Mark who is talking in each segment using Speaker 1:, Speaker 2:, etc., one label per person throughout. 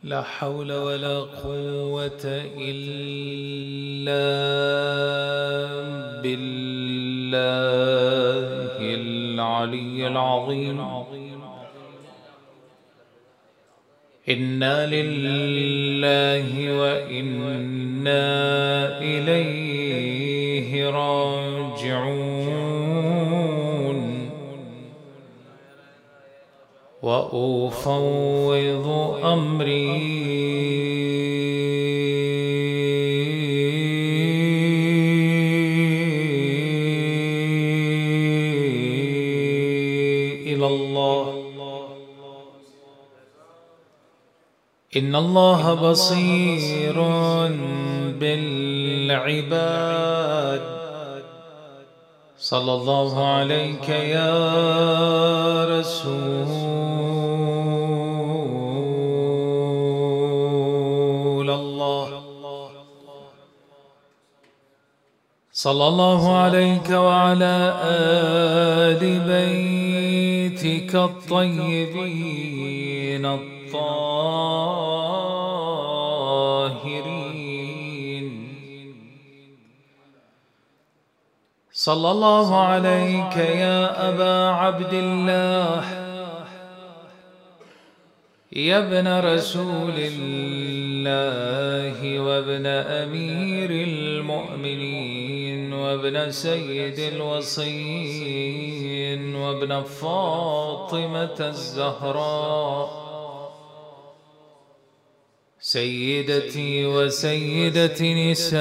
Speaker 1: لا حول ولا قوة إلا بالله العلي العظيم. إنا لله وإنا إليه راجعون. وأفوض أمري إلى الله. إن الله بصير بالعباد. صلى الله عليك يا رسول الله. صلى الله عليك وعلى آل بيتك الطيبين الطاهرين. صلى الله عليك يا أبا عبد الله، يا ابن رسول الله وابن أمير المؤمنين وابن سيد الوصيين وابن فاطمة الزهراء، سيدتي وسيدة نساء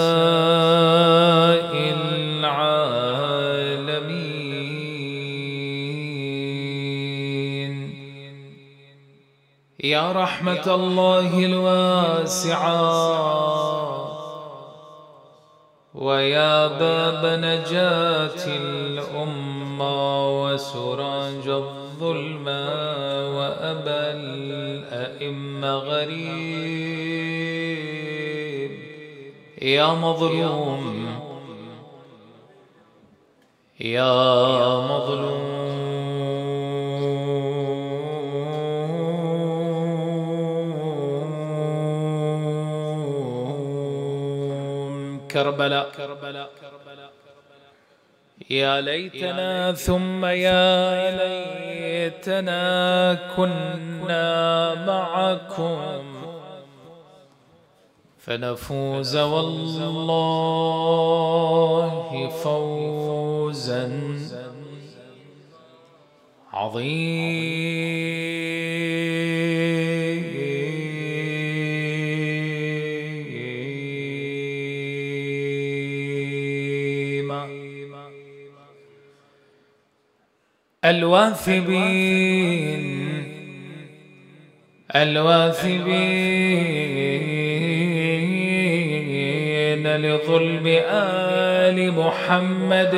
Speaker 1: العالمين. يا رحمة الله الواسعة ويا باب نجاة الأمة وسراج الظلمة وأبا الأئمة غريب، يا مظلوم يا مظلوم كربلاء. يا ليتنا ثم يا ليتنا كنا معكم فنفوز والله فوزا عظيما. الواثبين لظلم آل محمد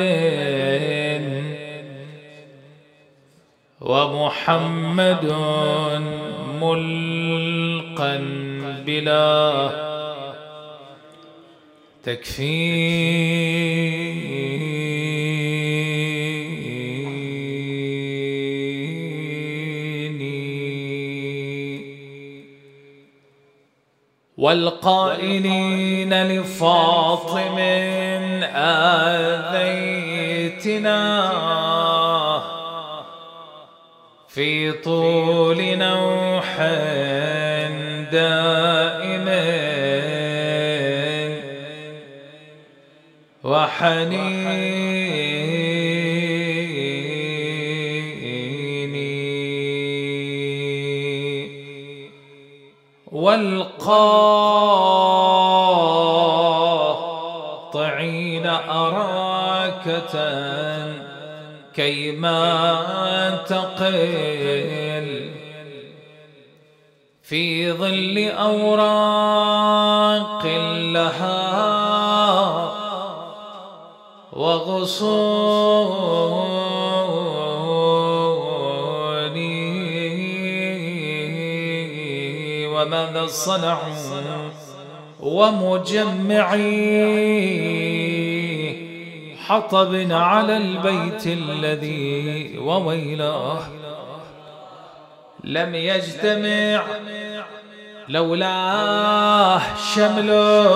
Speaker 1: ومحمد ملقا بلا تكفير والقائلين لفاطم آذيتنا في طول نوح دائم وحنين والقاطعين أراكة كيما تقل في ظل أوراق لها وغصون وماذا صنعوا ومجمعي حطب على البيت الذي وويلاه لم يجتمع لولاه شمل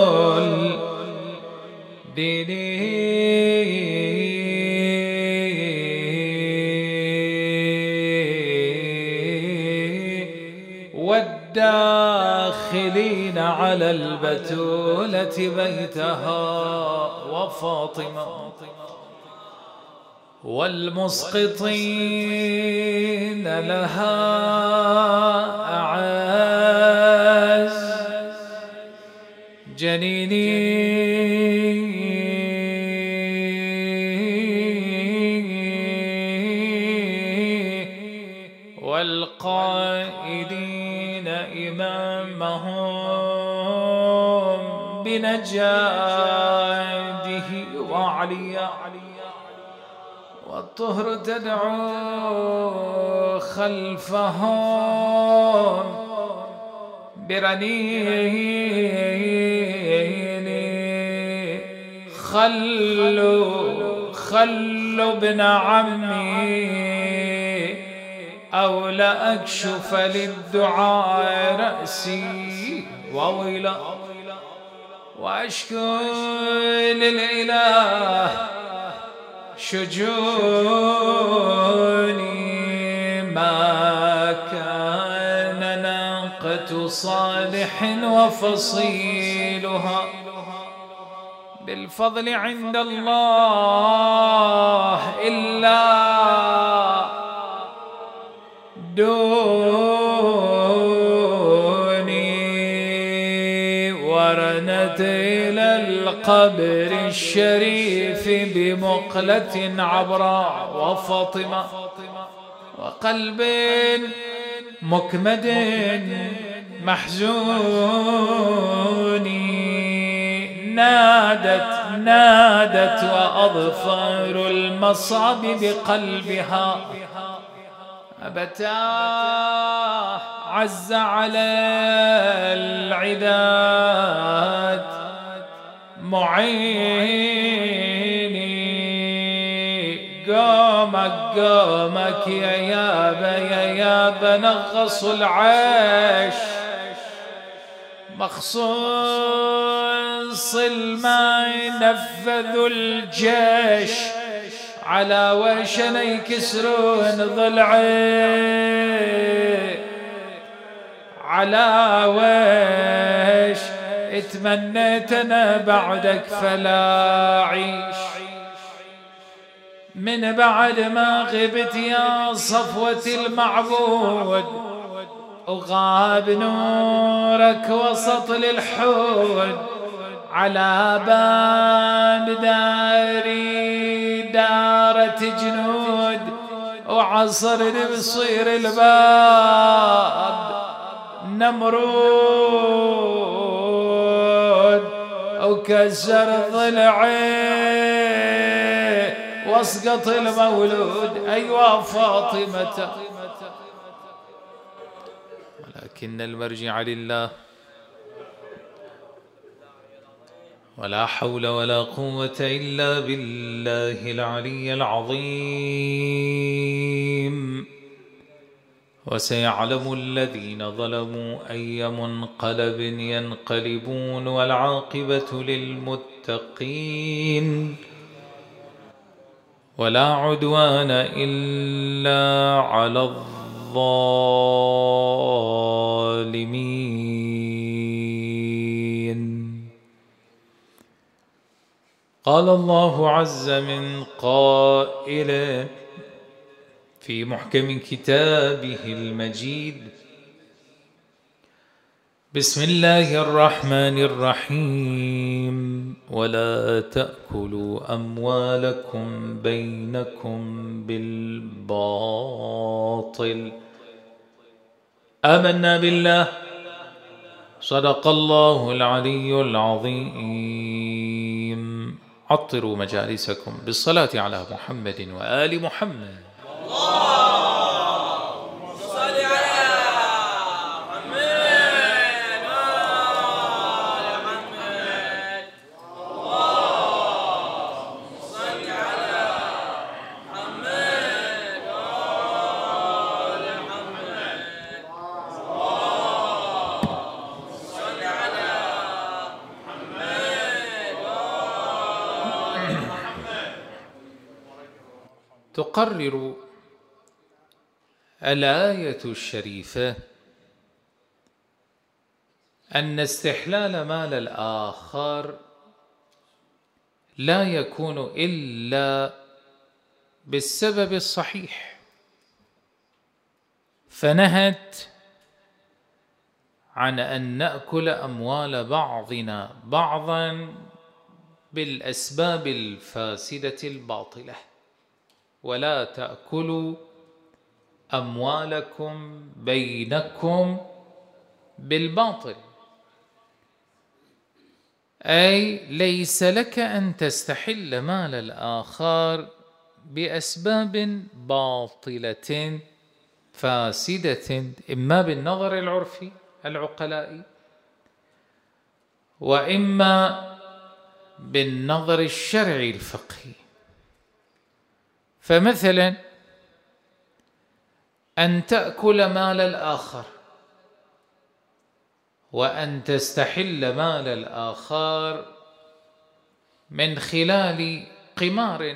Speaker 1: الدين والداخلين على البتولة بيتها وفاطمة والمسقطين لها أعز جنيني والقائدين إمامهم بنجاده وعليا والطهر تدعو خلفهم برنين خلوا ابن عمي أو لأكشف للدعاء رأسي وويلا وأشكو للإله شجوني ما كان ناقة صالح وفصيلها بالفضل عند الله إلا دوني ورنت إلى القبر الشريف بمقلة عبراء وفاطمة وقلب مكمد محزون نادت وأظفار المصاب بقلبها أبتاه عز على العداد معيني قومك يا يابا نغص العيش مخصوص ما ينفذ الجيش على وشنا يكسرون ضلعي على وش اتمنيت انا بعدك فلا اعيش من بعد ما غبت يا صفوة المعبود وغاب نورك وسط للحود على باب داري دارت جنود وعصر بصير الباب نمرود وكسر ضلعي واسقط المولود أيوا فاطمة ولكن المرجع لله ولا حول ولا قوة إلا بالله العلي العظيم وسيعلم الذين ظلموا أي منقلب ينقلبون والعاقبة للمتقين ولا عدوان إلا على الظالمين. قال الله عز من قائل في محكم كتابه المجيد: بسم الله الرحمن الرحيم ولا تأكلوا أموالكم بينكم بالباطل. آمنا بالله صدق الله العلي العظيم. عطروا مجالسكم بالصلاة على محمد وآل محمد. تقرر الآية الشريفة أن استحلال مال الآخر لا يكون إلا بالسبب الصحيح، فنهت عن أن نأكل أموال بعضنا بعضا بالأسباب الفاسدة الباطلة، ولا تأكلوا أموالكم بينكم بالباطل، أي ليس لك أن تستحل مال الآخر بأسباب باطلة فاسدة، إما بالنظر العرفي العقلائي، وإما بالنظر الشرعي الفقهي. فمثلا أن تأكل مال الآخر وأن تستحل مال الآخر من خلال قمار،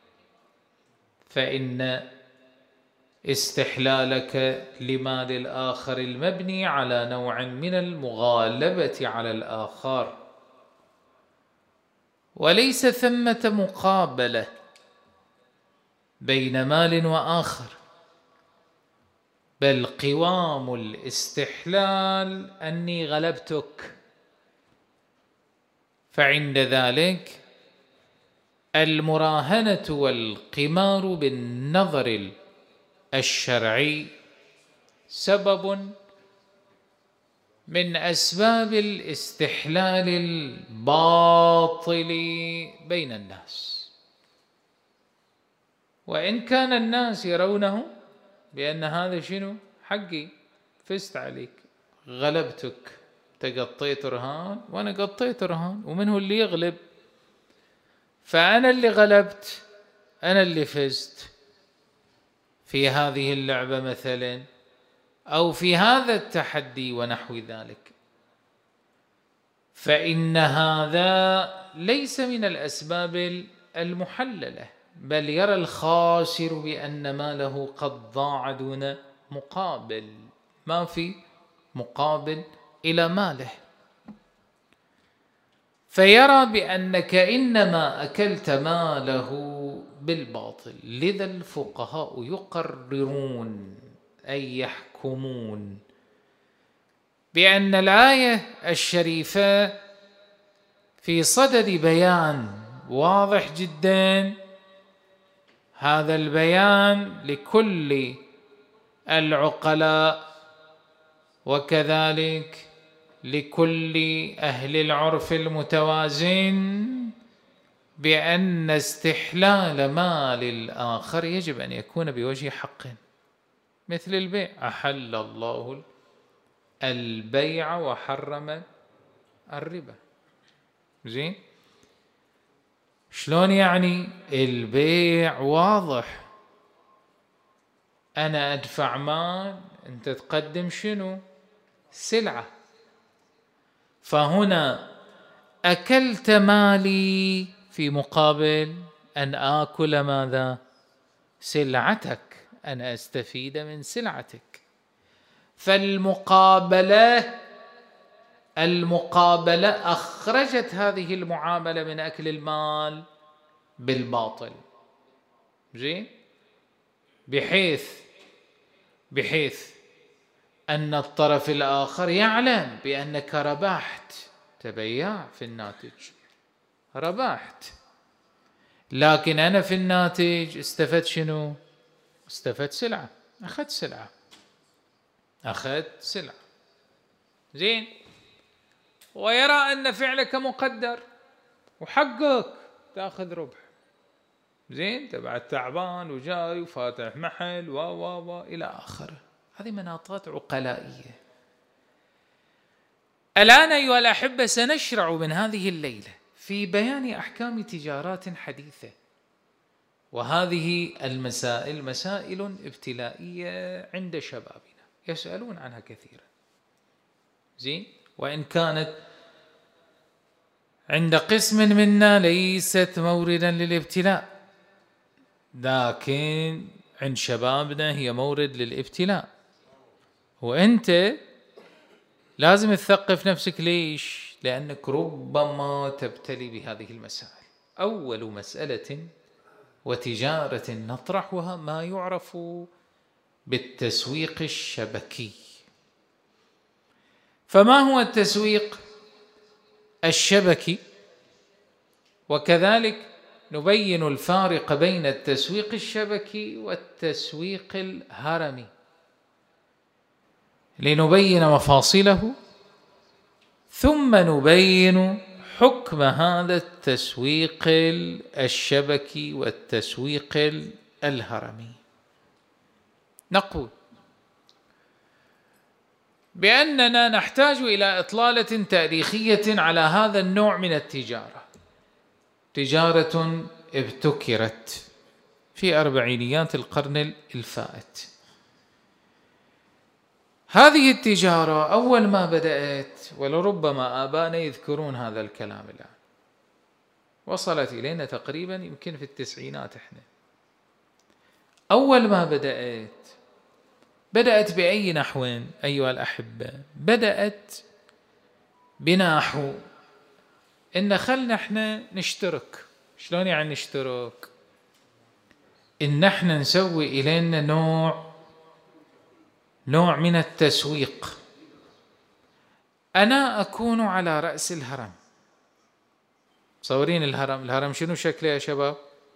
Speaker 1: فإن استحلالك لمال الآخر المبني على نوع من المغالبة على الآخر، وليس ثمة مقابلة بين مال وآخر، بل قوام الاستحلال أني غلبتك، فعند ذلك المراهنة والقمار بالنظر الشرعي سبب من أسباب الاستحلال الباطل بين الناس، وإن كان الناس يرونه بأن هذا شنو حقي، فزت عليك، غلبتك، تقطيت رهان وأنا قطيت رهان، ومنه اللي يغلب، فأنا اللي غلبت، أنا اللي فزت في هذه اللعبة مثلا، أو في هذا التحدي ونحو ذلك. فإن هذا ليس من الأسباب المحللة، بل يرى الخاسر بأن ماله قد ضاع دون مقابل، ما في مقابل إلى ماله، فيرى بأنك إنما أكلت ماله بالباطل. لذا الفقهاء يقررون أي يحكمون بأن الآية الشريفة في صدد بيان واضح جدا، هذا البيان لكل العقلاء وكذلك لكل أهل العرف المتوازن، بأن استحلال مال الآخر يجب أن يكون بوجه حق، مثل البيع، أحل الله البيع وحرم الربا. زين، شلون يعني؟ البيع واضح، أنا أدفع مال، أنت تقدم شنو؟ سلعة، فهنا أكلت مالي في مقابل أن آكل ماذا؟ سلعتك، أنا أستفيد من سلعتك. فالمقابلة أخرجت هذه المعاملة من أكل المال بالباطل، زين، بحيث أن الطرف الآخر يعلم بأنك ربحت، تبيع في الناتج، ربحت، لكن أنا في الناتج استفدت شنو؟ استفدت سلعة، أخذت سلعة، زين، ويرى أن فعلك مقدر وحقك تأخذ ربح، زين، تبع تعبان وجاي وفاتح محل و إلى آخره. هذه مناطات عقلائية. الآن أيها الأحبة سنشرع من هذه الليلة في بيان أحكام تجارات حديثة، وهذه المسائل مسائل ابتلائية عند شبابنا يسألون عنها كثيرا، زين، وإن كانت عند قسم منا ليست موردا للابتلاء، لكن عند شبابنا هي مورد للابتلاء، وأنت لازم تثقف نفسك. ليش؟ لأنك ربما تبتلي بهذه المسائل. أول مسألة وتجارة نطرحها ما يعرف بالتسويق الشبكي. فما هو التسويق الشبكي؟ وكذلك نبين الفارق بين التسويق الشبكي والتسويق الهرمي لنبين مفاصله، ثم نبين حكم هذا التسويق الشبكي والتسويق الهرمي. نقول بأننا نحتاج إلى إطلالة تاريخية على هذا النوع من التجارة. تجارة ابتكرت في أربعينيات القرن الفائت. هذه التجارة أول ما بدأت، ولربما آبانا يذكرون هذا الكلام الآن، وصلت إلينا تقريبا يمكن في التسعينات. إحنا أول ما بدأت بأي نحو أيها الأحبة؟ بدأت بنحو إن خلنا إحنا نشترك. شلون يعني نشترك؟ إن إحنا نسوي إلينا نوع من التسويق. أنا أكون على رأس الهرم. تصورين الهرم شنو شكله يا شباب؟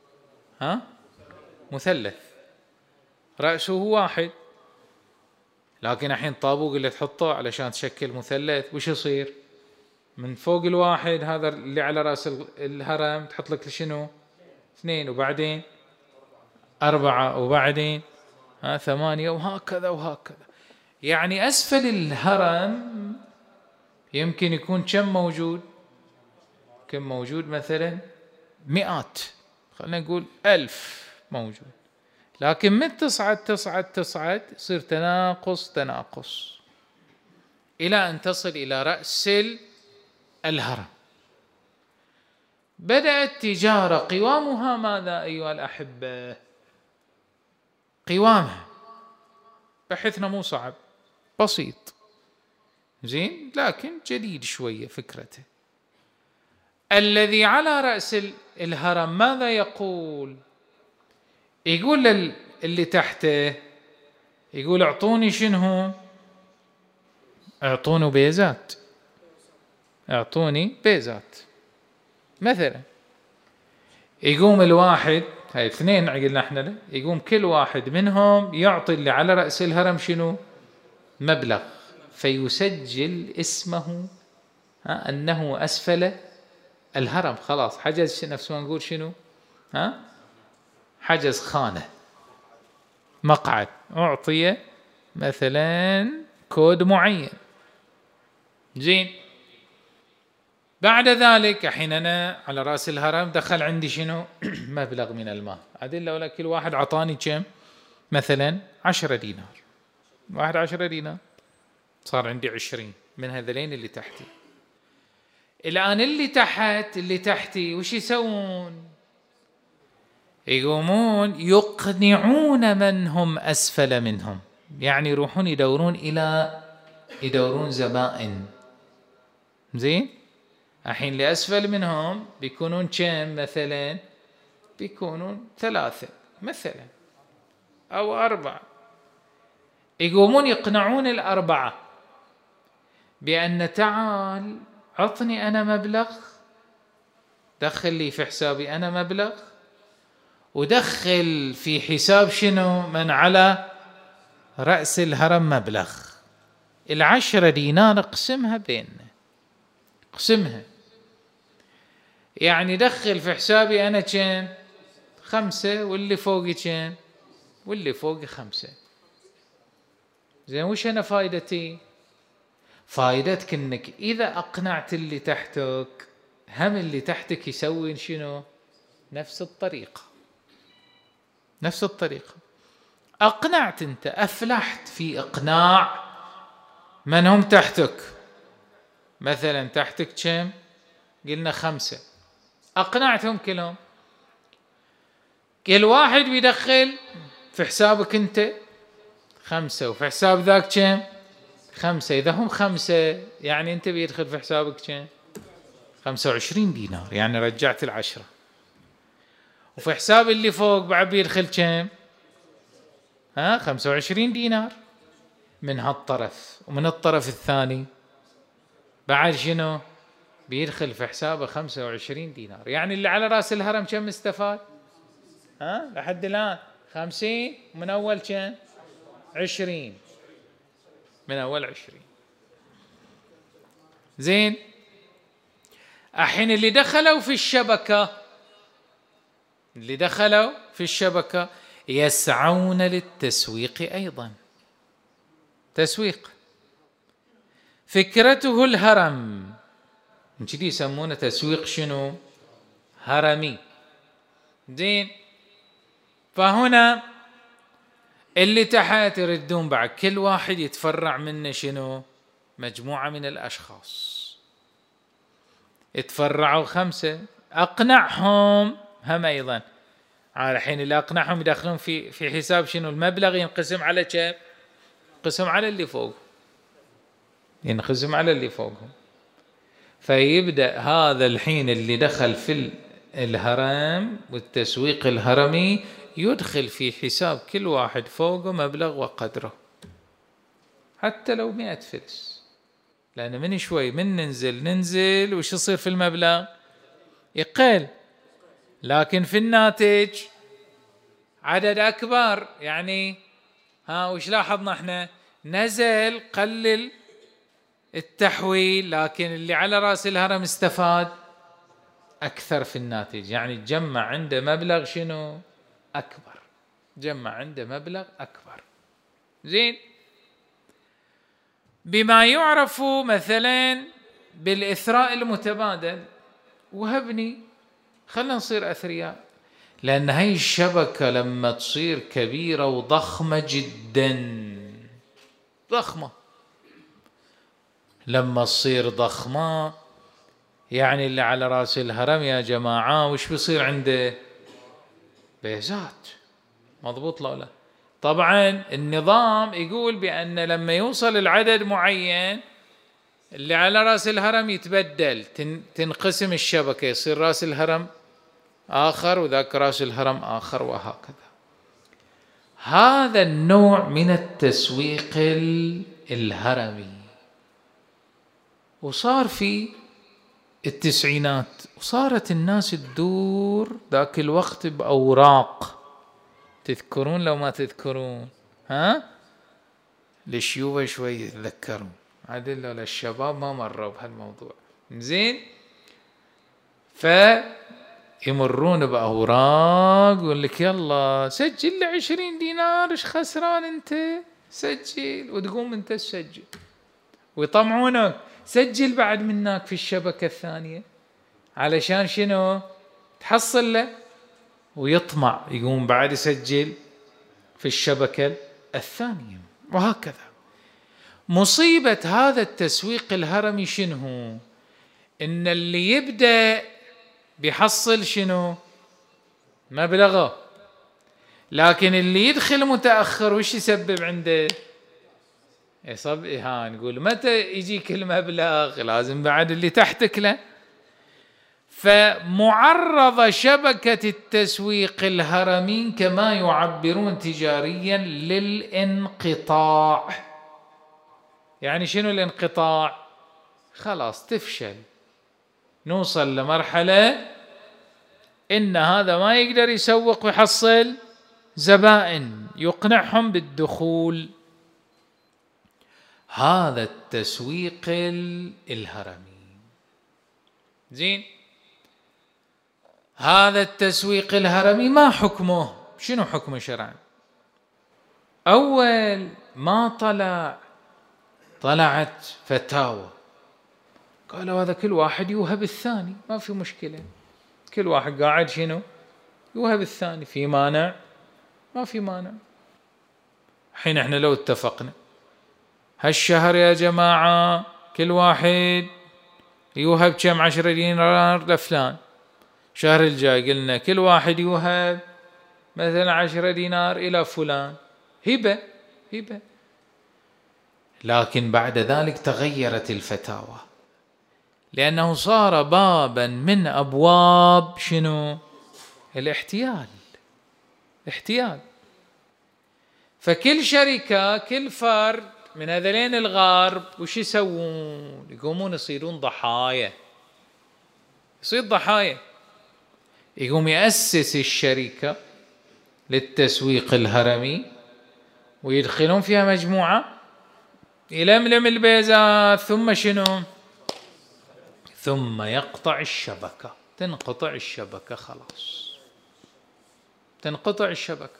Speaker 1: مثلث، رأسه واحد، لكن الحين طابوق اللي تحطه علشان تشكل مثلث وش يصير؟ من فوق الواحد هذا اللي على رأس الهرم تحط لك شنو؟ 2، وبعدين 4، وبعدين 8، وهكذا وهكذا. يعني أسفل الهرم يمكن يكون كم موجود؟ مثلا 100، خلينا نقول 1000 موجود. لكن من تصعد يصير تناقص إلى أن تصل إلى رأس الهرم. بدأت تجارة قوامها ماذا أيها الأحبة؟ قوامها بحثنا مو صعب، بسيط، زين، لكن جديد شوية فكرته. الذي على رأس الهرم ماذا يقول؟ يقول اللي تحته، يقول اعطوني شنو؟ اعطوني بيزات. مثلا يقوم الواحد، هاي 2 قلنا احنا، يقوم كل واحد منهم يعطي اللي على رأس الهرم شنو؟ مبلغ، فيسجل اسمه أنه أسفل الهرم. خلاص حجز، نفس ما نقول شنو؟ حجز خانة، مقعد، أعطي مثلا كود معين. زين، بعد ذلك الحين أنا على رأس الهرم دخل عندي شنو؟ مبلغ من المال. عدل لو كل واحد عطاني كم؟ مثلا 10 دينار. واحد 10 دينار، صار عندي 20 من هذلين اللي تحتي. الآن اللي تحتي وش يسوون؟ يقومون يقنعون من هم أسفل منهم، يعني يروحون يدورون زبائن. زين، الحين اللي أسفل منهم بيكونون كم؟ مثلا بيكونون 3 مثلا أو 4. يقومون يقنعون ال4 بأن تعال عطني أنا مبلغ، دخل لي في حسابي أنا مبلغ، ودخل في حساب شنو؟ من على رأس الهرم مبلغ. 10 دينار اقسمها بيننا، اقسمها، يعني دخل في حسابي أنا كم؟ 5، واللي فوقي كم؟ واللي فوقي 5. زين، وش أنا فايدتي؟ فايدتك إنك إذا أقنعت اللي تحتك، هم اللي تحتك يسوي شنو؟ نفس الطريقة. أقنعت أنت، أفلحت في إقناع من هم تحتك. مثلا تحتك كم؟ قلنا 5، أقنعتهم كلهم. كل واحد بيدخل في حسابك أنت 5 وفي حساب ذاك كم 5. إذا هم 5 يعني أنت بيدخل في حسابك كم 25 دينار، يعني رجعت 10. وفي حساب اللي فوق بعد بيدخل كم 25 دينار من هالطرف، ومن الطرف الثاني بعد شنو بيدخل في حسابه 25 دينار. يعني اللي على رأس الهرم كم استفاد لحد الآن 50 من أول كم 20 من أول 20. زين. الحين اللي دخلوا في الشبكة يسعون للتسويق أيضا. تسويق فكرته الهرم، من كذي يسمونه تسويق شنو هرمي. زين. فهنا اللي تحت يردون بعد كل واحد يتفرع منه شنو مجموعة من الأشخاص. يتفرعوا 5 أقنعهم هم أيضا. على الحين اللي أقنعهم يدخلون في حساب شنو المبلغ ينقسم على كم؟ ينقسم على اللي فوق، ينقسم على اللي فوقهم. فيبدأ هذا الحين اللي دخل في الهرم والتسويق الهرمي يدخل في حساب كل واحد فوقه مبلغ وقدره، حتى لو 100 فلس، لأن من شوي من ننزل وش يصير في المبلغ يقل، لكن في الناتج عدد أكبر. يعني وش لاحظنا احنا؟ نزل قلل التحويل، لكن اللي على رأس الهرم استفاد أكثر في الناتج. يعني تجمع عنده مبلغ شنو أكبر، جمع عنده مبلغ أكبر. زين. بما يعرف مثلا بالإثراء المتبادل. وهبني خلنا نصير أثرياء، لأن هاي الشبكة لما تصير كبيرة وضخمة جدا، ضخمة، لما تصير ضخمة يعني اللي على رأس الهرم يا جماعة وش بيصير عنده؟ بيزات. مضبوط لا لا؟ طبعا النظام يقول بأن لما يوصل العدد معين اللي على رأس الهرم يتبدل، تنقسم الشبكة، يصير رأس الهرم آخر وذاك رأس الهرم آخر وهكذا. هذا النوع من التسويق الهرمي وصار في التسعينات، وصارت الناس تدور ذاك الوقت بأوراق. تذكرون لو ما تذكرون؟ للشيوبة شوي يتذكرون، عدل لو للشباب ما مروا بهالموضوع. زين. فيمرون بأوراق يقول لك يلا سجل لي 20 دينار، ايش خسران انت؟ سجل. وتقوم انت تسجل ويطمعونك سجل بعد منك في الشبكة الثانية، علشان شنو؟ تحصل له. ويطمع يقوم بعد يسجل في الشبكة الثانية، وهكذا. مصيبة هذا التسويق الهرمي شنو؟ إن اللي يبدأ بيحصل شنو؟ مبلغه، لكن اللي يدخل متأخر وش يسبب عنده؟ نقول متى يجيك المبلغ؟ لازم بعد اللي تحتك له. فمعرضة شبكة التسويق الهرمي كما يعبرون تجاريا للانقطاع. يعني شنو الانقطاع؟ خلاص تفشل، نوصل لمرحلة إن هذا ما يقدر يسوق ويحصل زبائن يقنعهم بالدخول. هذا التسويق الهرمي. زين. هذا التسويق الهرمي ما حكمه؟ شنو حكمه شرعا؟ أول ما طلعت فتاوى قالوا هذا كل واحد يوهب الثاني، ما في مشكلة، كل واحد قاعد شنو يوهب الثاني، في مانع؟ ما في مانع. حين احنا لو اتفقنا هالشهر يا جماعة كل واحد يوهب كم 10 دينار لفلان، شهر الجاي قلنا كل واحد يوهب مثلا 10 دينار إلى فلان، هبة، هبة. لكن بعد ذلك تغيرت الفتاوى، لأنه صار بابا من أبواب شنو؟ الاحتيال. احتيال. فكل شركة، كل فرد من هذين الغرب وش يسوون؟ يقومون يصيرون ضحايا، يصير ضحايا. يقوم يأسس الشركة للتسويق الهرمي ويدخلون فيها مجموعة، يلملم البيزات، ثم شنو؟ ثم يقطع الشبكة، تنقطع الشبكة، خلاص تنقطع الشبكة.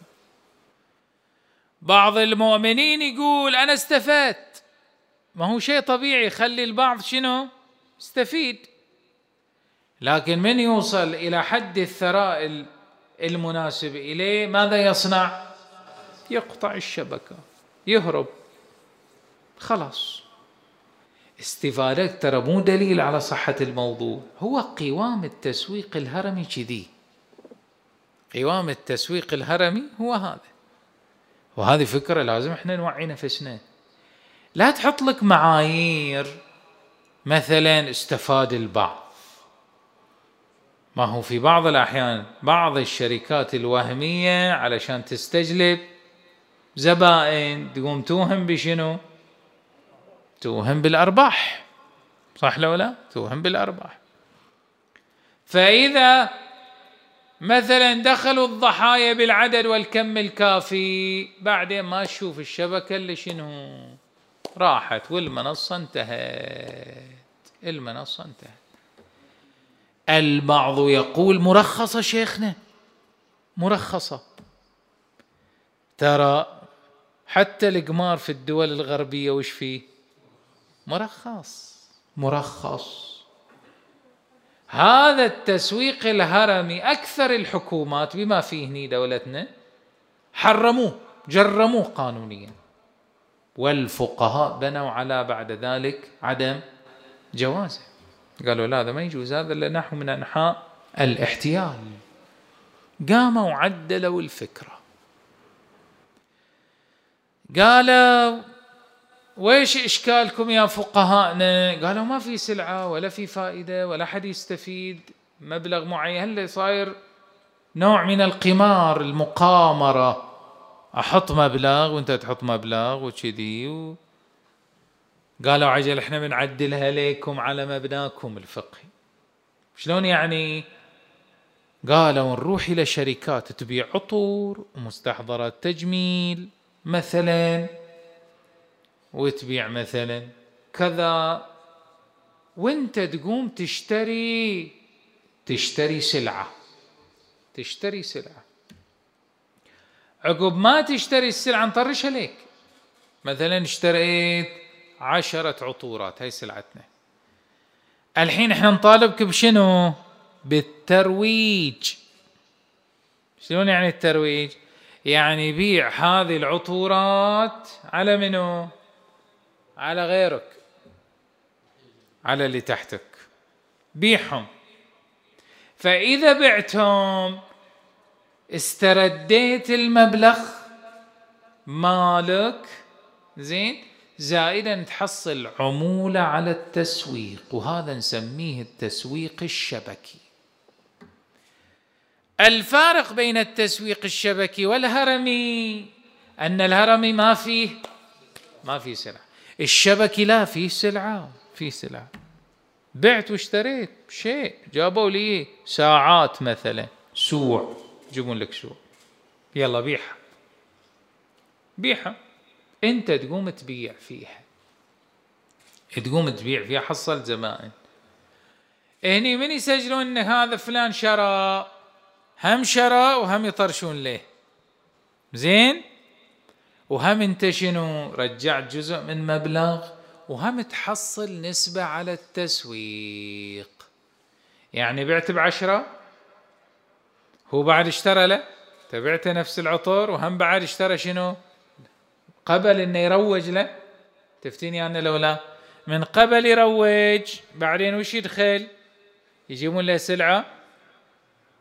Speaker 1: بعض المؤمنين يقول أنا استفدت، ما هو شيء طبيعي، خلي البعض شنو؟ استفيد. لكن من يوصل إلى حد الثراء المناسب إليه ماذا يصنع؟ يقطع الشبكة، يهرب، خلاص. استفادك ترى مو دليل على صحة الموضوع، هو قوام التسويق الهرمي كذي. قوام التسويق الهرمي هو هذا، وهذه فكرة لازم احنا نوعي نفسنا. لا تحط لك معايير مثلا استفاد البعض، ما هو في بعض الأحيان بعض الشركات الوهمية علشان تستجلب زبائن تقوم توهم بشنو؟ توهم بالأرباح، صح لو لا؟ توهم بالأرباح. فإذا مثلا دخلوا الضحايا بالعدد والكم الكافي، بعدين ما تشوف الشبكة اللي شنو راحت، والمنصة انتهت، المنصة انتهت. البعض يقول مرخصة شيخنا، مرخصة. ترى حتى القمار في الدول الغربية وش فيه؟ مرخص، مرخص. هذا التسويق الهرمي أكثر الحكومات بما فيه هني دولتنا حرموه، جرموه قانونيا، والفقهاء بنوا على بعد ذلك عدم جوازه، قالوا لا هذا ما يجوز، هذا اللي نحو من أنحاء الاحتيال. قاموا وعدلوا الفكرة، قالوا ويش إشكالكم يا فقهاءنا؟ قالوا ما في سلعة ولا في فائدة ولا حد يستفيد، مبلغ معين، هل صاير نوع من القمار، المقامرة، أحط مبلغ وأنت تحط مبلغ وكذي. قالوا عجل احنا بنعدلها لكم على مبناكم الفقهي. شلون يعني؟ قالوا نروح إلى شركات تبيع عطور ومستحضرات تجميل مثلا، وتبيع مثلا كذا، وانت تقوم تشتري سلعة، تشتري سلعة. عقب ما تشتري السلعة نطرشها لك، مثلا اشتريت 10 عطورات، هاي سلعتنا، الحين احنا نطالبك بشنو؟ بالترويج. شلون يعني الترويج؟ يعني بيع هذه العطورات على منو؟ على غيرك، على اللي تحتك، بيعهم. فإذا بعتهم استرديت المبلغ مالك، زين، زائدا تحصل عمولة على التسويق، وهذا نسميه التسويق الشبكي. الفارق بين التسويق الشبكي والهرمي أن الهرمي ما فيه سلعة، الشبكي لا، فيه سلعة، فيه سلعة. بعت واشتريت شيء، جابوا لي ساعات مثلا، سوع، يجيبون لك سوع، يلا بيعها، بيعها، انت تقوم تبيع فيها، تقوم تبيع فيها، حصل زبائن. هني من يسجلون ان هذا فلان شرى، هم شرى وهم يطرشون له، زين، وهم انت شنو رجعت جزء من مبلغ، وهم تحصل نسبة على التسويق. يعني بعت ب10، هو بعد اشترى له، تبعته نفس العطور، وهم بعد اشترى شنو قبل انه يروج له. تفتيني انا لو لا من قبل يروج، بعدين وش يدخل؟ يجيبون له سلعة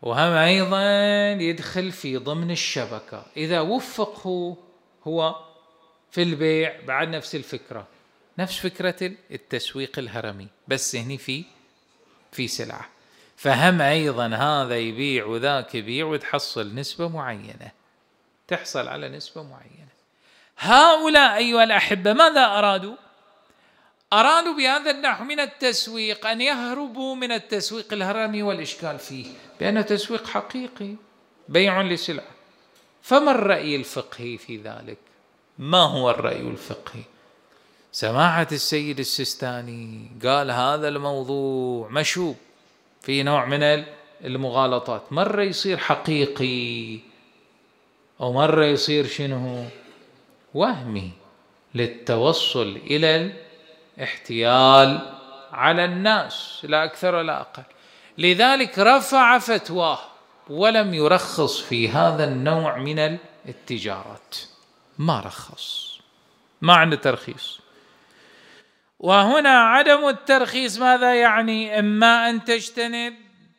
Speaker 1: وهم أيضا يدخل في ضمن الشبكة. إذا وفق هو في البيع بعد نفس الفكرة، نفس فكرة التسويق الهرمي، بس هني في سلعة، فهم أيضا هذا يبيع وذاك يبيع وتحصل نسبة معينة، تحصل على نسبة معينة. هؤلاء أيها الأحبة ماذا أرادوا؟ أرادوا بهذا النحو من التسويق أن يهربوا من التسويق الهرمي والإشكال فيه، بأنه تسويق حقيقي، بيع لسلعة. فما الرأي الفقهي في ذلك؟ ما هو الرأي الفقهي؟ سماحة السيد السيستاني قال هذا الموضوع مشوب، في نوع من المغالطات، مرة يصير حقيقي ومرة يصير شنو؟ وهمي، للتوصل إلى الاحتيال على الناس لا أكثر ولا أقل. لذلك رفع فتواه ولم يرخص في هذا النوع من التجارات، ما رخص، ما عنده ترخيص. وهنا عدم الترخيص ماذا يعني؟ إما أن تجتنب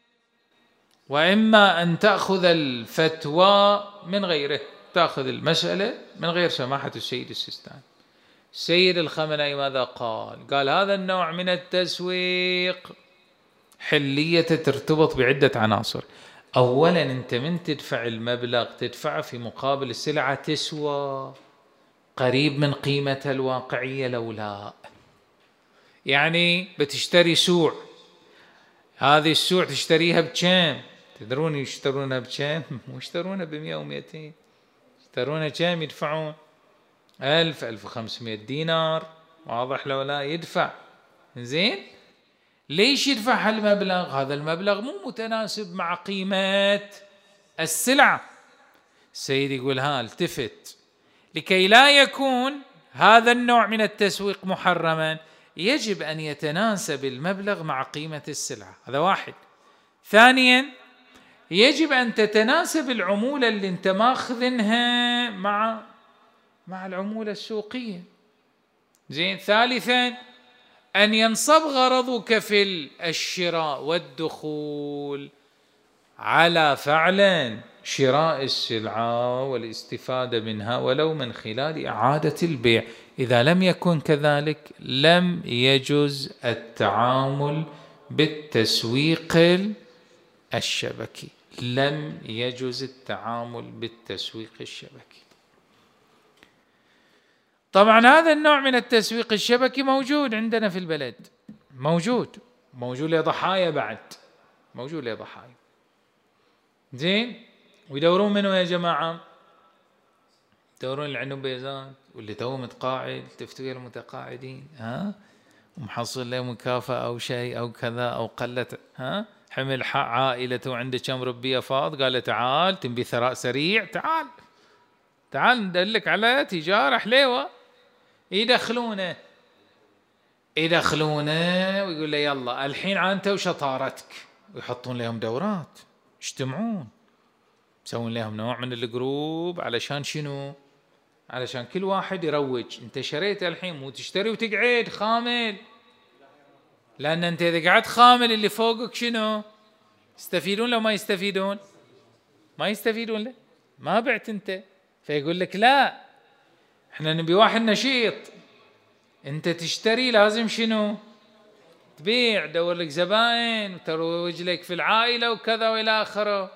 Speaker 1: وإما أن تأخذ الفتوى من غيره، تأخذ المسألة من غير سماحة السيد السيستاني. السيد الخمنائي ماذا قال؟ قال هذا النوع من التسويق حلية ترتبط بعدة عناصر. أولا أنت من تدفع المبلغ تدفعه في مقابل السلعة تسوى قريب من قيمتها الواقعية لو لا. يعني بتشتري سوع، هذه السوع تشتريها بكم؟ تدرون يشترونها بكم؟ مو يشترونها ب100 و200، يشترونها كم؟ يدفعون 1000 1500 دينار، واضح لو لا؟ يدفع. زين، ليش يدفع هالمبلغ؟ هذا المبلغ مو متناسب مع قيمة السلعة. السيد يقول التفت، لكي لا يكون هذا النوع من التسويق محرما يجب أن يتناسب المبلغ مع قيمة السلعة، هذا واحد. ثانيا يجب أن تتناسب العمولة اللي انت ماخذنها مع العمولة السوقية. زين. ثالثا أن ينصب غرضك في الشراء والدخول على فعلا شراء السلعة والاستفادة منها ولو من خلال إعادة البيع. إذا لم يكن كذلك لم يجوز التعامل بالتسويق الشبكي، لم يجوز التعامل بالتسويق الشبكي. طبعا هذا النوع من التسويق الشبكي موجود عندنا في البلد، موجود لضحايا، بعد موجود لضحايا. زين. ويدورون منه يا جماعة؟ يدورون اللي عندهم بيزات واللي تو متقاعد، تفتوا المتقاعدين ومحصل له مكافأة أو شيء أو كذا أو قلت حمل عائلته عنده كم ربية فاض، قال تعال تنبي ثراء سريع، تعال ندلك على تجارة حليوة. يدخلونه ويقول له يلا الحين أنت وشطارتك، ويحطون لهم دورات، يجتمعون يسوون لهم نوع من الجروب. علشان شنو؟ علشان كل واحد يروج. انت شريت الحين، مو تشتري وتقعد خامل، لأن انت إذا قعدت خامل اللي فوقك شنو؟ يستفيدون لو ما يستفيدون؟ ما يستفيدون له، ما بعت انت. فيقول لك لا، احنا نبي واحد نشيط. انت تشتري لازم شنو؟ تبيع، دور لك زبائن وتروج لك في العائلة وكذا والى آخره.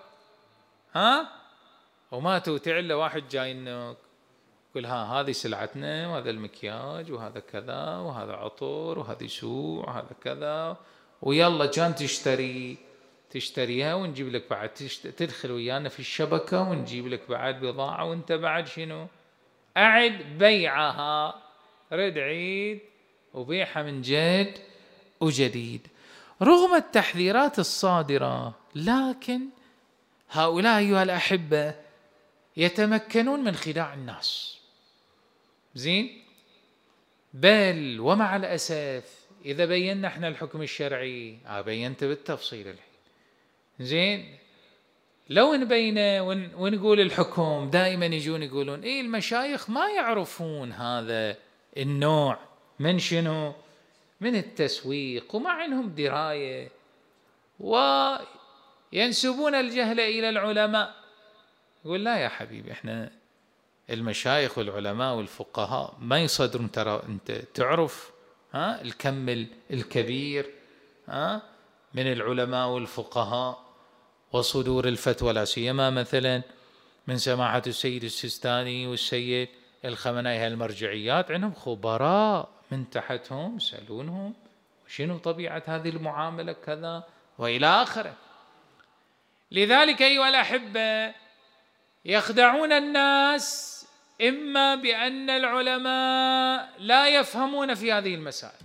Speaker 1: وما توتع له واحد جاي انك يقول هذه سلعتنا، وهذا المكياج، وهذا كذا، وهذا عطور، وهذه سوع، وهذا كذا، ويلا كان تشتريها ونجيب لك بعد، تدخل ويانا في الشبكة ونجيب لك بعد بضاعة، وانت بعد شنو؟ أعد بيعها، رد عيد وبيعها من جد وجديد. رغم التحذيرات الصادرة، لكن هؤلاء أيها الأحبة يتمكنون من خداع الناس. زين. بل ومع الأسف إذا بينا احنا الحكم الشرعي، بينت بالتفصيل الحين. زين. لو نبينه ونقول الحكم، دائما يجون يقولون المشايخ ما يعرفون هذا النوع من شنو؟ من التسويق، وما عندهم دراية، ينسبون الجهل إلى العلماء. يقول لا يا حبيبي، احنا المشايخ والعلماء والفقهاء ما يصدرون، ترى انت تعرف الكم الكبير من العلماء والفقهاء وصدور الفتوى، لا سيما مثلا من سماحة السيد السيستاني والسيد الخمنائي، هالمرجعيات عندهم خبراء من تحتهم، يسألونهم شنو طبيعة هذه المعاملة كذا وإلى آخره. لذلك أيها الأحبة يخدعون الناس إما بأن العلماء لا يفهمون في هذه المسائل،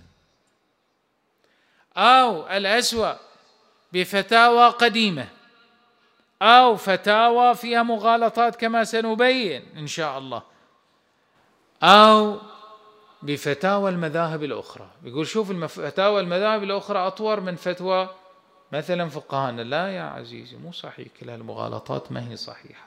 Speaker 1: أو الأسوأ بفتاوى قديمة أو فتاوى فيها مغالطات كما سنبين إن شاء الله، أو بفتاوى المذاهب الأخرى. يقول شوف فتاوى المذاهب الأخرى أطور من فتوى مثلا فقهاءنا. لا يا عزيزي، مو صحيح، كل هالمغالطات ما هي صحيحة.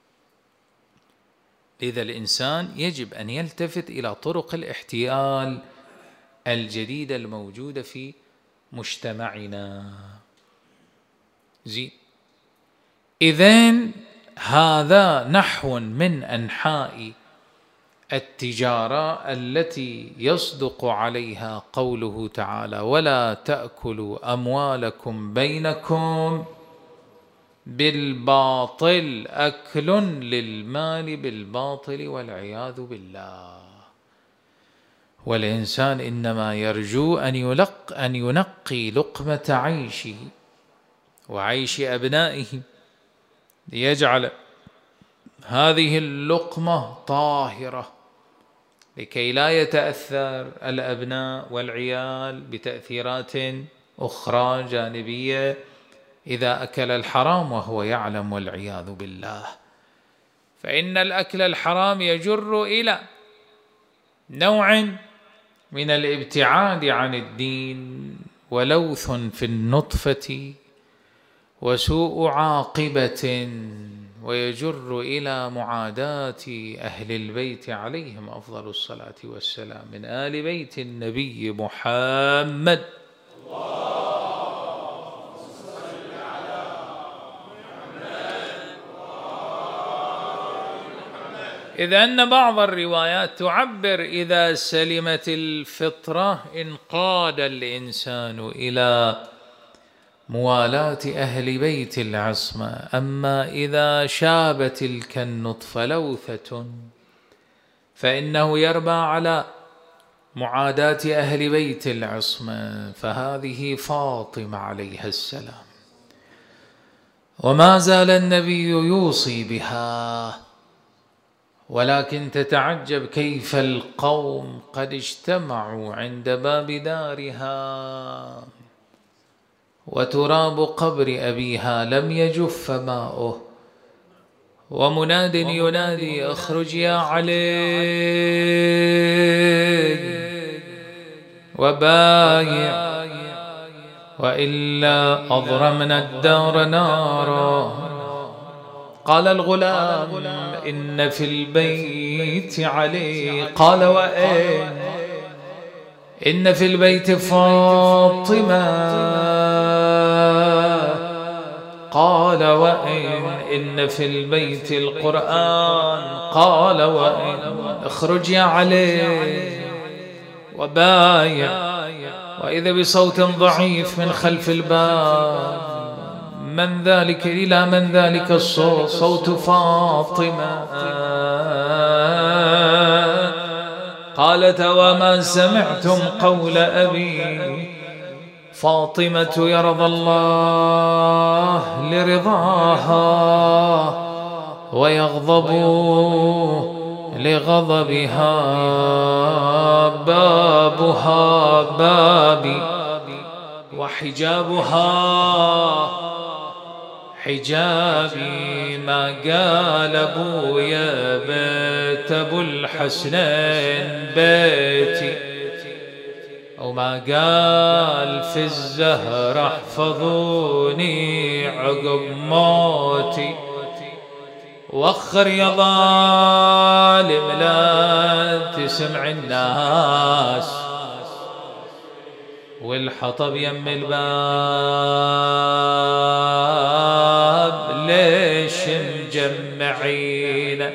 Speaker 1: لذا الإنسان يجب أن يلتفت إلى طرق الاحتيال الجديدة الموجودة في مجتمعنا. زين، إذن هذا نحو من أنحاء التجارة التي يصدق عليها قوله تعالى: ولا تأكلوا أموالكم بينكم بالباطل، أكل للمال بالباطل والعياذ بالله. والإنسان إنما يرجو أن ينقي لقمة عيشه وعيش أبنائه، ليجعل هذه اللقمة طاهرة، لكي لا يتأثر الأبناء والعيال بتأثيرات أخرى جانبية إذا أكل الحرام وهو يعلم، والعياذ بالله. فإن الأكل الحرام يجر إلى نوع من الابتعاد عن الدين، ولوث في النطفة، وسوء عاقبة، ويجر إلى معاداة أهل البيت عليهم أفضل الصلاة والسلام، من آل بيت النبي محمد. إذ أن بعض الروايات تعبر: إذا سلمت الفطرة انقاد الإنسان إلى موالاة أهل بيت العصمة، أما إذا شابت تلك النطفة لوثة فإنه يربى على معاداة أهل بيت العصمة، فهذه فاطمة عليها السلام، وما زال النبي يوصي بها. ولكن تتعجب كيف القوم قد اجتمعوا عند باب دارها، وتراب قبر أبيها لم يجف ماؤه، ومناد ينادي: اخرج يا علي وبايع، وإلا أضرمنا الدار نارا. قال الغلام: إن في البيت علي. قال: وإن؟ إن في البيت فاطمة. قال: وإن؟ إن في البيت القرآن. قال: وإن؟ اخرج يا علي وبايع. وإذا بصوت ضعيف من خلف الباب: من ذلك؟ إلى من ذلك الصوت؟ صوت فاطمة. قالت: وما سمعتم قول أبي؟ فاطمة يرضى الله لرضاها ويغضب لغضبها، بابها بابي وحجابها حجابي. ما قال أبويا بيت أبو الحسنين بيتي، أو ما قال في الزهر احفظوني عقب موتي. وخر يا ظالم لا تسمع الناس، والحطب يم الباب ليش مجمعين؟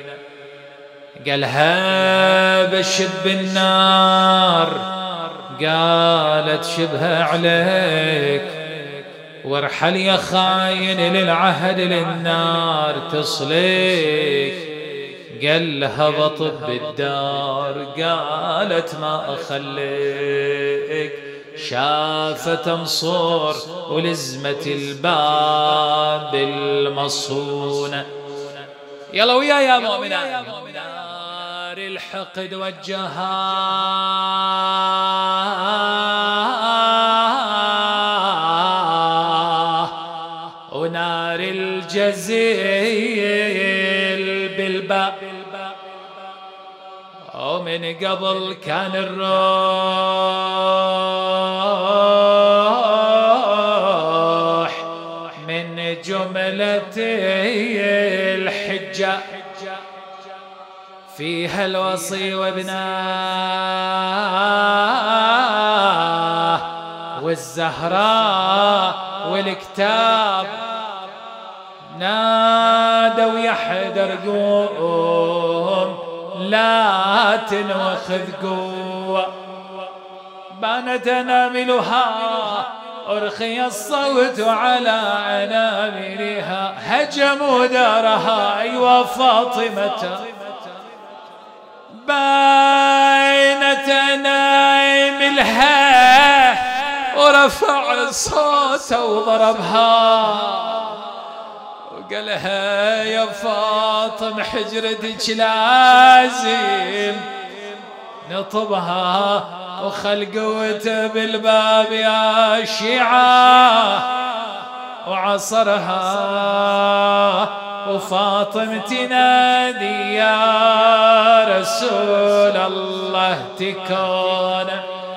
Speaker 1: قالها بشب النار، قالت شبها عليك، وارحل يا خاين للعهد للنار تصليك. قال لها بطب الدار، قالت ما أخليك. شافت مصور ولزمة الباب المصونة. يلا ويا يا مؤمنات. نار الحقد والجهال ونار الجزيل بالباب، ومن قبل كان الروح من جملة الحجة، فيها الوصي وابناه والزهراء والكتاب. نادوا يا حيدر قوم لا تنوخذ قوة، بانت أناملها أرخي الصوت على أناملها. هجموا دارها أيوا فاطمة، بينت أناملها ورفع صوته وضربها، وقالها يا فاطم حجرتك لازم نطبها، وخل قوته بالباب يا شيعة. وعصرها وفاطم تنادي يا رسول الله تكون.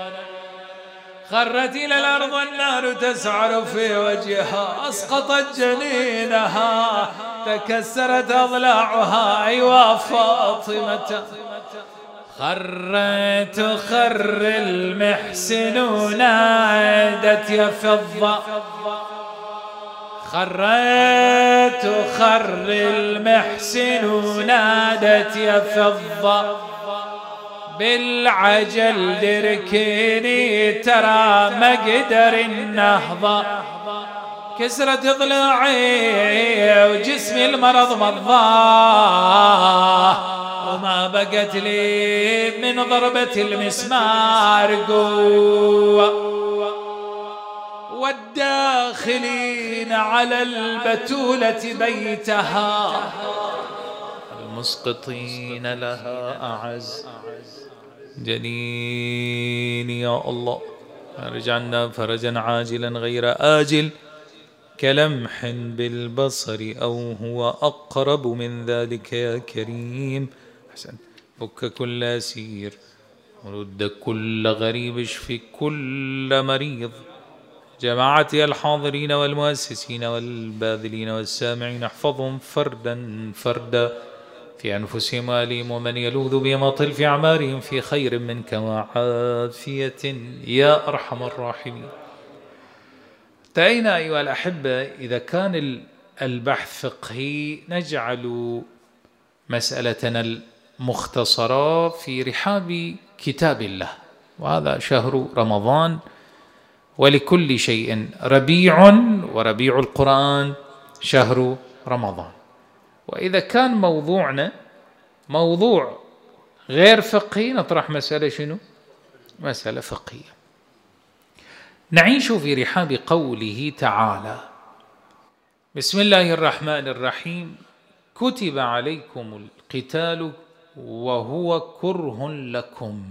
Speaker 1: خرت إلى الأرض النار تسعر في وجهها، أسقطت جنينها تكسرت أضلاعها. أيوا فاطمة خرت خر المحسن نادت يا فضة، خرت خر المحسن نادت يا فضة. بالعجل دركيني ترى مقدر النهضة، كسرت ضلوعي وجسمي المرض مضاه، وما بقت لي من ضربة المسمار قوة. والداخلين على البتولة بيتها، المسقطين لها أعز جنين. يا الله رجعنا فرجا عاجلا غير آجل، كلمح بالبصر أو هو أقرب من ذلك يا كريم. أحسن. فك كل أسير ورد كل غريب، اشفي كل مريض. جماعتي الحاضرين والمؤسسين والباذلين والسامعين احفظهم فردا فردا في أنفسهم وأهليهم، ومن يلوذ بهم أطل في أعمارهم في خير منك وعافية يا أرحم الراحمين. انتهينا أيها الأحبة. إذا كان البحث فقهي نجعل مسألتنا المختصرة في رحاب كتاب الله، وهذا شهر رمضان، ولكل شيء ربيع، وربيع القرآن شهر رمضان. وإذا كان موضوعنا موضوع غير فقهي نطرح مسألة شنو؟ مسألة فقهية. نعيش في رحاب قوله تعالى: بسم الله الرحمن الرحيم، كتب عليكم القتال وهو كره لكم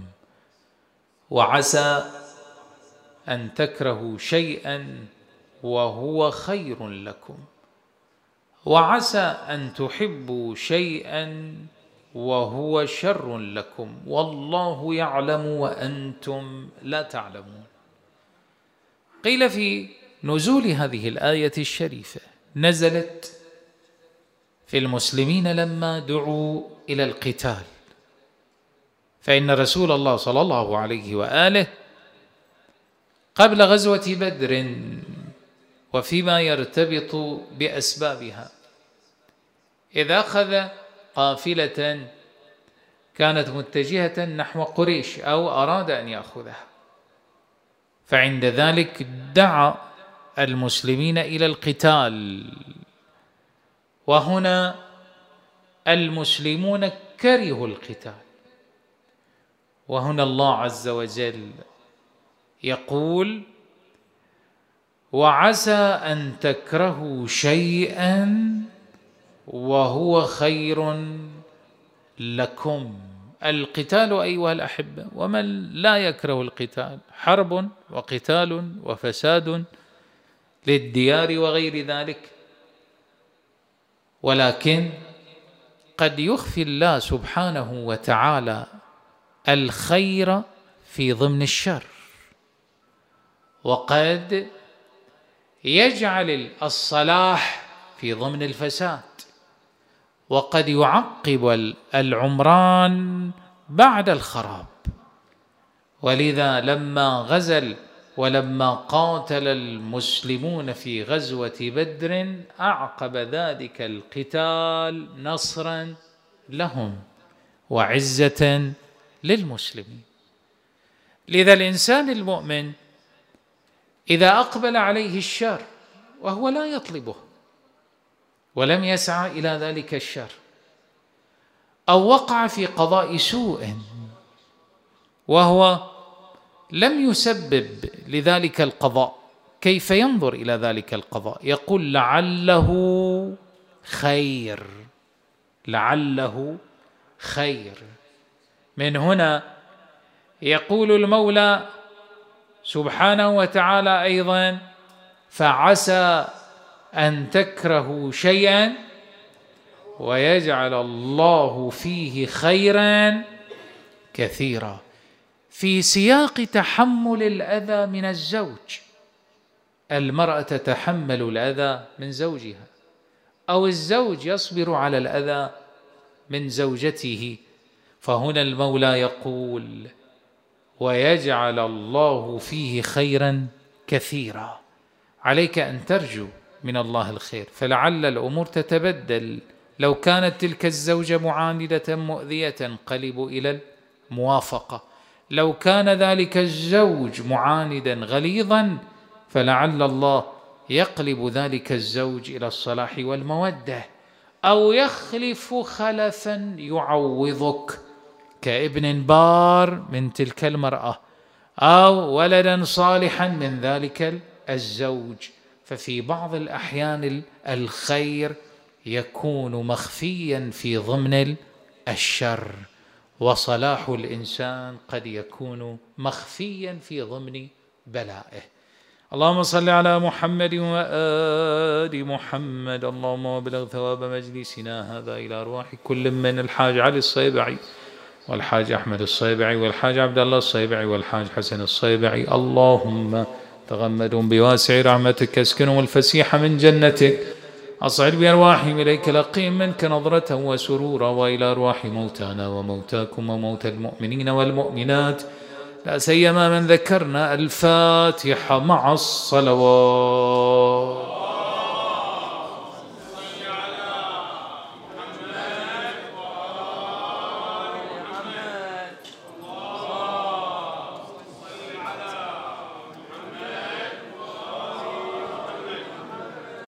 Speaker 1: وعسى أن تكرهوا شيئا وهو خير لكم وعسى أن تحبوا شيئا وهو شر لكم والله يعلم وأنتم لا تعلمون. قيل في نزول هذه الآية الشريفة نزلت في المسلمين لما دعوا إلى القتال، فإن رسول الله صلى الله عليه وآله قبل غزوة بدر وفيما يرتبط بأسبابها إذا أخذ قافلة كانت متجهة نحو قريش أو أراد أن يأخذها، فعند ذلك دعا المسلمين إلى القتال، وهنا المسلمون كرهوا القتال. وهنا الله عز وجل يقول: وعسى أن تكرهوا شيئا وهو خير لكم. القتال أيها الأحبة، ومن لا يكره القتال، حرب وقتال وفساد للديار وغير ذلك، ولكن قد يخفي الله سبحانه وتعالى الخير في ضمن الشر، وقد يجعل الصلاح في ضمن الفساد، وقد يعقب العمران بعد الخراب. ولذا لما غزل ولما قاتل المسلمون في غزوة بدر أعقب ذلك القتال نصرا لهم وعزة للمسلمين. لذا الإنسان المؤمن إذا أقبل عليه الشر وهو لا يطلبه ولم يسعى إلى ذلك الشر، أو وقع في قضاء سوء وهو لم يسبب لذلك القضاء، كيف ينظر إلى ذلك القضاء؟ يقول لعله خير، لعله خير. من هنا يقول المولى سبحانه وتعالى أيضا: فعسى أن تكرهوا شيئا ويجعل الله فيه خيرا كثيرا، في سياق تحمل الأذى من الزوج. المرأة تتحمل الأذى من زوجها، أو الزوج يصبر على الأذى من زوجته، فهنا المولى يقول: ويجعل الله فيه خيرا كثيرا. عليك أن ترجو من الله الخير، فلعل الأمور تتبدل. لو كانت تلك الزوجة معاندة مؤذية انقلبوا إلى الموافقة، لو كان ذلك الزوج معاندا غليظا فلعل الله يقلب ذلك الزوج إلى الصلاح والمودة، أو يخلف خلفا يعوضك كابن بار من تلك المرأة، أو ولدا صالحا من ذلك الزوج. ففي بعض الأحيان الخير يكون مخفيا في ضمن الشر، وصلاح الإنسان قد يكون مخفيا في ضمن بلائه. اللهم صل على محمد وآل محمد. اللهم وبلغ ثواب مجلسنا هذا إلى أرواح كل من الحاج علي الصيبعي والحاج أحمد الصيبعي والحاج عبد الله الصيبعي والحاج حسن الصيبعي. اللهم تغمدهم بواسع رحمتك، اسكنهم الفسيح من جنتك، أصعد بأرواحهم إليك، لقيم منك نظرة وسرورا، وإلى أرواح موتانا وموتاكم وموتى المؤمنين والمؤمنات، لا سيما من ذكرنا. الفاتحة مع الصلوات.